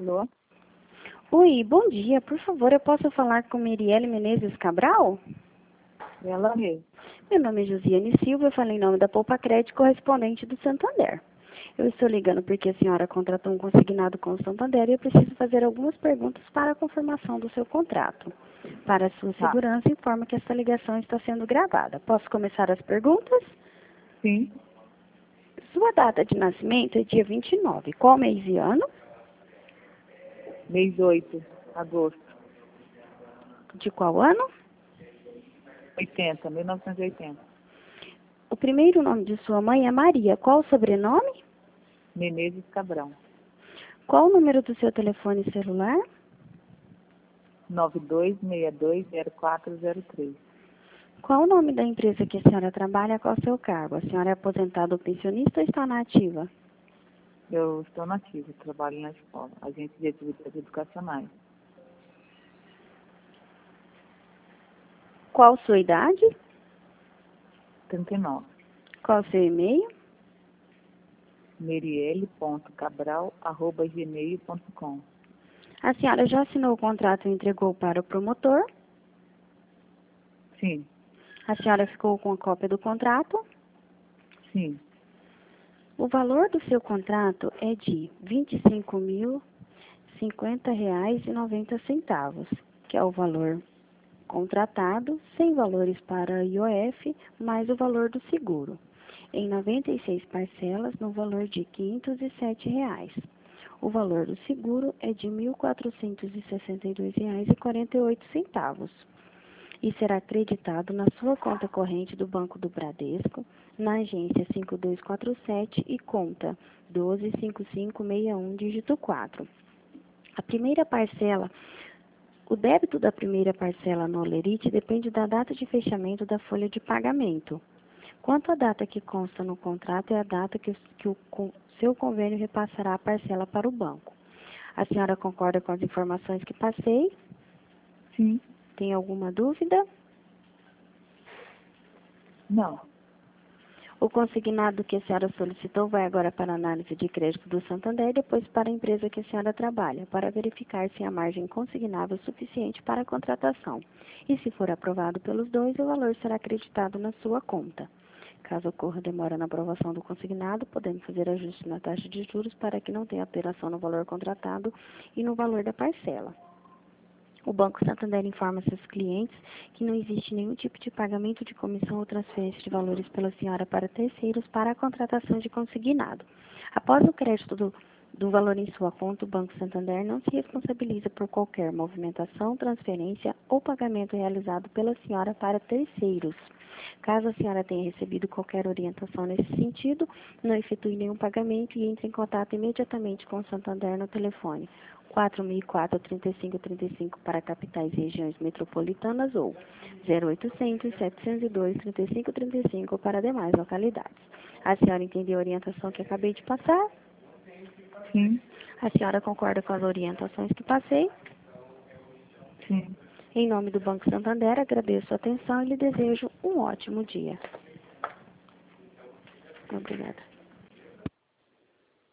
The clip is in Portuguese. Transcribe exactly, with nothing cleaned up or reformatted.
Alô? Oi, bom dia. Por favor, eu posso falar com Mirielle Menezes Cabral? Ela mesmo. Meu nome é Josiane Silva, eu falo em nome da Poupa Crédito, correspondente do Santander. Eu estou ligando porque a senhora contratou um consignado com o Santander e eu preciso fazer algumas perguntas para a confirmação do seu contrato. Para a sua Tá. segurança, informo que essa ligação está sendo gravada. Posso começar as perguntas? Sim. Sua data de nascimento é dia vinte e nove. Qual mês e ano? Mês oito, agosto. De qual ano? oitenta, mil novecentos e oitenta. O primeiro nome de sua mãe é Maria. Qual o sobrenome? Menezes Cabrão. Qual o número do seu telefone celular? nove dois seis dois zero quatro zero três. Qual o nome da empresa que a senhora trabalha? Qual o seu cargo? A senhora é aposentada ou pensionista ou está na ativa? Eu estou nativa, trabalho na escola, agente de atividades educacionais. Qual sua idade? trinta e nove. Qual o seu e-mail? merielle ponto cabral arroba gmail ponto com. A senhora já assinou o contrato e entregou para o promotor? Sim, A senhora ficou com a cópia do contrato? sim. O valor do seu contrato é de vinte e cinco mil e cinquenta reais e noventa centavos, que é o valor contratado, sem valores para I O F, mais o valor do seguro, em noventa e seis parcelas no valor de quinhentos e sete reais. O valor do seguro é de mil quatrocentos e sessenta e dois reais e quarenta e oito centavos e será acreditado na sua conta corrente do Banco do Bradesco, na agência cinco dois quatro sete e conta doze cinco cinco seis um, dígito quatro. A primeira parcela O débito da primeira parcela no Olerite depende da data de fechamento da folha de pagamento. Quanto à data que consta no contrato, é a data que, o, que o com, seu convênio repassará a parcela para o banco. A senhora concorda com as informações que passei? Sim. Tem alguma dúvida? Não. O consignado que a senhora solicitou vai agora para a análise de crédito do Santander e depois para a empresa que a senhora trabalha, para verificar se a margem consignável é suficiente para a contratação. E se for aprovado pelos dois, o valor será acreditado na sua conta. Caso ocorra demora na aprovação do consignado, podemos fazer ajuste na taxa de juros para que não tenha alteração no valor contratado e no valor da parcela. O Banco Santander informa seus clientes que não existe nenhum tipo de pagamento de comissão ou transferência de valores pela senhora para terceiros para a contratação de consignado. Após o crédito do, do valor em sua conta, o Banco Santander não se responsabiliza por qualquer movimentação, transferência ou pagamento realizado pela senhora para terceiros. Caso a senhora tenha recebido qualquer orientação nesse sentido, não efetue nenhum pagamento e entre em contato imediatamente com o Santander no telefone quatro mil e quatro, trinta e cinco trinta e cinco para capitais e regiões metropolitanas ou zero oitocentos, setecentos e dois, trinta e cinco trinta e cinco para demais localidades. A senhora entendeu a orientação que acabei de passar? Sim. A senhora concorda com as orientações que passei? Sim. Em nome do Banco Santander, agradeço a atenção e lhe desejo um ótimo dia. Obrigada.